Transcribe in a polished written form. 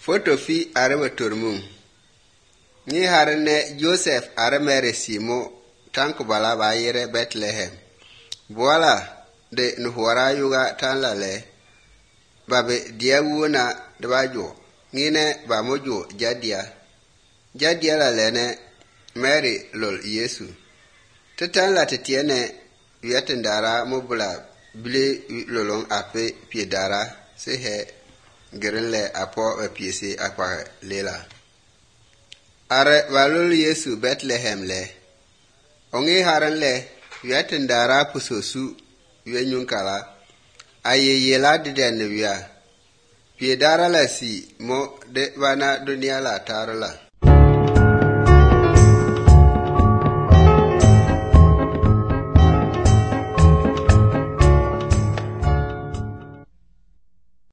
Foto fi are baturmum. Ni harne Joseph are mere simo tanku bala ba yere Bethlehem. Boala de nuhwara yuga tan lale. Babe dia wuna de bajo. Ngine ba mojo jadia. Jadia lale ne Mary lol Yesu. Tetan la tetiene yatendara mobula bile lolong ape piedara se he gerenle apo piese akwa lela. Are walol Yesu Bethlehem le. Ongi haran le yatendara pusosu yenyunkala. Aye yela diden wia. Piedara la si mo de wana dunia la tarala.